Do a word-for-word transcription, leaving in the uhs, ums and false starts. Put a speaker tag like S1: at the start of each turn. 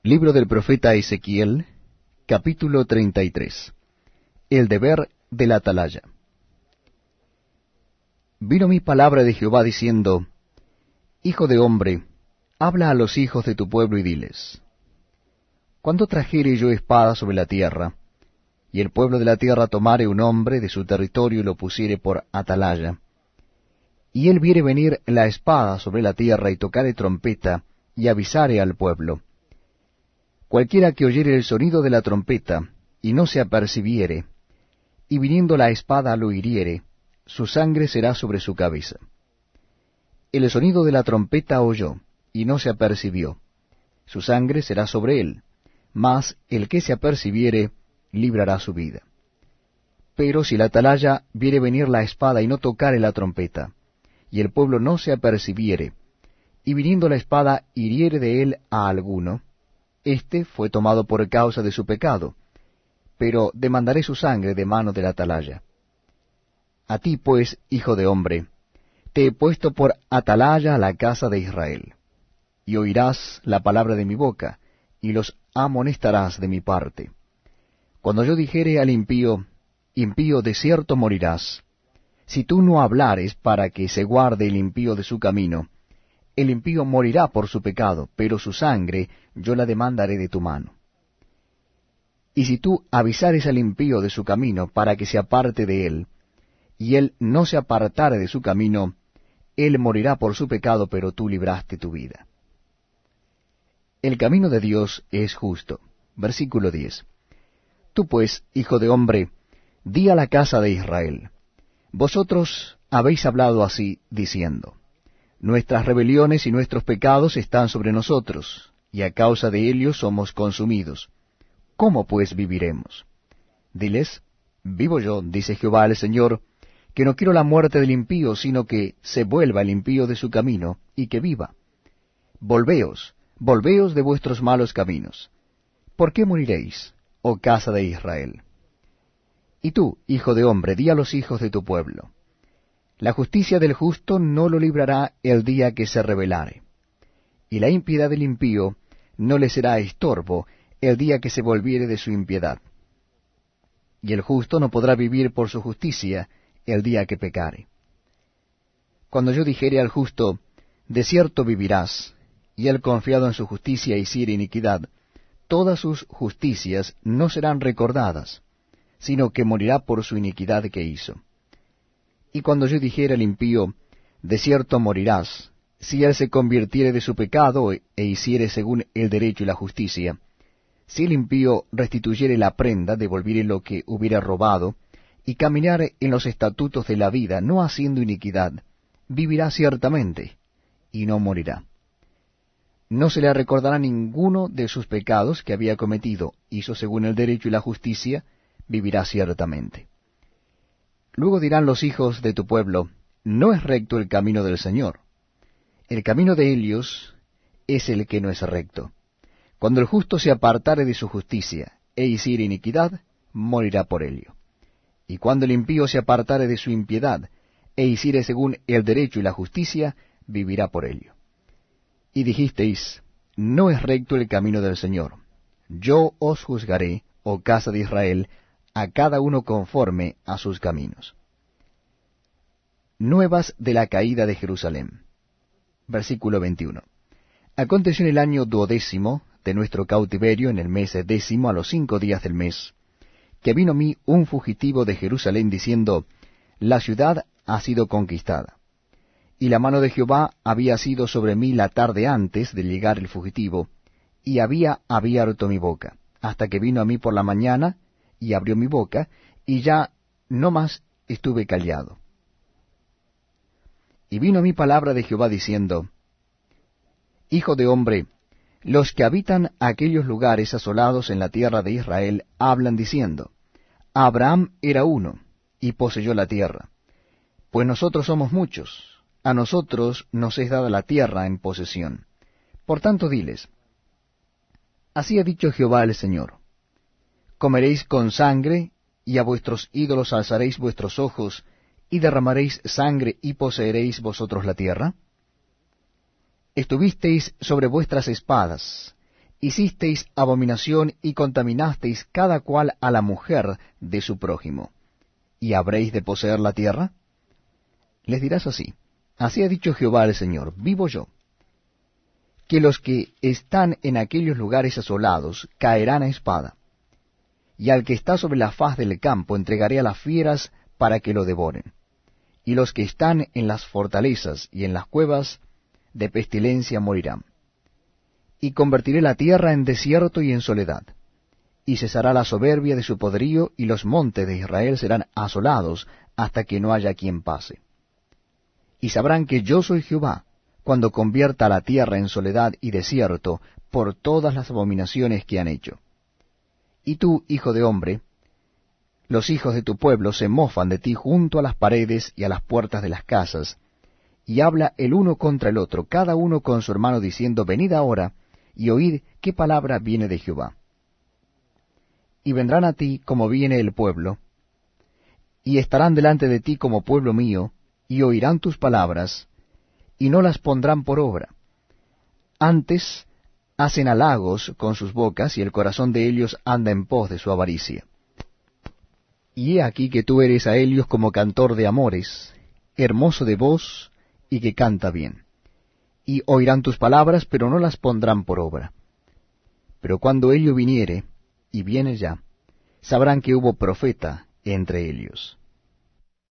S1: Libro del profeta Ezequiel, capítulo treinta y tres. El deber de la atalaya. Vino mi palabra de Jehová diciendo, Hijo de hombre, habla a los hijos de tu pueblo y diles, cuando trajere yo espada sobre la tierra, y el pueblo de la tierra tomare un hombre de su territorio y lo pusiere por atalaya, y él viere venir la espada sobre la tierra y tocare trompeta, y avisare al pueblo, cualquiera que oyere el sonido de la trompeta, y no se apercibiere, y viniendo la espada lo hiriere, su sangre será sobre su cabeza. El sonido de la trompeta oyó, y no se apercibió, su sangre será sobre él, mas el que se apercibiere, librará su vida. Pero si la atalaya viere venir la espada y no tocare la trompeta, y el pueblo no se apercibiere, y viniendo la espada hiriere de él a alguno, éste fue tomado por causa de su pecado, pero demandaré su sangre de mano de la atalaya. A ti, pues, hijo de hombre, te he puesto por atalaya a la casa de Israel, y oirás la palabra de mi boca, y los amonestarás de mi parte. Cuando yo dijere al impío, impío, de cierto morirás, si tú no hablares para que se guarde el impío de su camino, el impío morirá por su pecado, pero su sangre yo la demandaré de tu mano. Y si tú avisares al impío de su camino para que se aparte de él, y él no se apartare de su camino, él morirá por su pecado, pero tú libraste tu vida. El camino de Dios es justo. Versículo diez. Tú pues, hijo de hombre, di a la casa de Israel, vosotros habéis hablado así, diciendo, nuestras rebeliones y nuestros pecados están sobre nosotros, y a causa de ellos somos consumidos. ¿Cómo pues viviremos? Diles, vivo yo, dice Jehová el Señor, que no quiero la muerte del impío, sino que se vuelva el impío de su camino, y que viva. Volveos, volveos de vuestros malos caminos. ¿Por qué moriréis, oh casa de Israel? Y tú, hijo de hombre, di a los hijos de tu pueblo, la justicia del justo no lo librará el día que se rebelare, y la impiedad del impío no le será estorbo el día que se volviere de su impiedad. Y el justo no podrá vivir por su justicia el día que pecare. Cuando yo dijere al justo, de cierto vivirás, y él confiado en su justicia hiciere iniquidad, todas sus justicias no serán recordadas, sino que morirá por su iniquidad que hizo. Y cuando yo dijere al impío, de cierto morirás, si él se convirtiere de su pecado e hiciere según el derecho y la justicia, si el impío restituyere la prenda, devolviere lo que hubiera robado, y caminare en los estatutos de la vida, no haciendo iniquidad, vivirá ciertamente, y no morirá. No se le recordará ninguno de sus pecados que había cometido, hizo según el derecho y la justicia, vivirá ciertamente. Luego dirán los hijos de tu pueblo, no es recto el camino del Señor. El camino de ellos es el que no es recto. Cuando el justo se apartare de su justicia, e hiciere iniquidad, morirá por ello. Y cuando el impío se apartare de su impiedad, e hiciere según el derecho y la justicia, vivirá por ello. Y dijisteis, no es recto el camino del Señor. Yo os juzgaré, oh casa de Israel, a cada uno conforme a sus caminos. Nuevas de la caída de Jerusalén. Versículo veintiuno. Aconteció en el año duodécimo de nuestro cautiverio, en el mes décimo, a los cinco días del mes, que vino a mí un fugitivo de Jerusalén, diciendo, la ciudad ha sido conquistada. Y la mano de Jehová había sido sobre mí la tarde antes de llegar el fugitivo, y había abierto mi boca, hasta que vino a mí por la mañana, y abrió mi boca, y ya no más estuve callado. Y vino a mí palabra de Jehová diciendo, Hijo de hombre, los que habitan aquellos lugares asolados en la tierra de Israel hablan diciendo, Abraham era uno, y poseyó la tierra. Pues nosotros somos muchos, a nosotros nos es dada la tierra en posesión. Por tanto diles, así ha dicho Jehová el Señor, comeréis con sangre, y a vuestros ídolos alzaréis vuestros ojos, y derramaréis sangre, y poseeréis vosotros la tierra. Estuvisteis sobre vuestras espadas, hicisteis abominación y contaminasteis cada cual a la mujer de su prójimo, ¿y habréis de poseer la tierra? Les dirás así: así ha dicho Jehová el Señor, vivo yo, que los que están en aquellos lugares asolados caerán a espada, y al que está sobre la faz del campo entregaré a las fieras para que lo devoren, y los que están en las fortalezas y en las cuevas de pestilencia morirán. Y convertiré la tierra en desierto y en soledad, y cesará la soberbia de su poderío, y los montes de Israel serán asolados hasta que no haya quien pase. Y sabrán que yo soy Jehová, cuando convierta la tierra en soledad y desierto por todas las abominaciones que han hecho. Y tú, hijo de hombre, los hijos de tu pueblo se mofan de ti junto a las paredes y a las puertas de las casas, y habla el uno contra el otro, cada uno con su hermano, diciendo: venid ahora, y oíd qué palabra viene de Jehová. Y vendrán a ti como viene el pueblo, y estarán delante de ti como pueblo mío, y oirán tus palabras, y no las pondrán por obra. Antes hacen halagos con sus bocas, y el corazón de ellos anda en pos de su avaricia. Y he aquí que tú eres a ellos como cantor de amores, hermoso de voz, y que canta bien. Y oirán tus palabras, pero no las pondrán por obra. Pero cuando ello viniere, y viene ya, sabrán que hubo profeta entre ellos.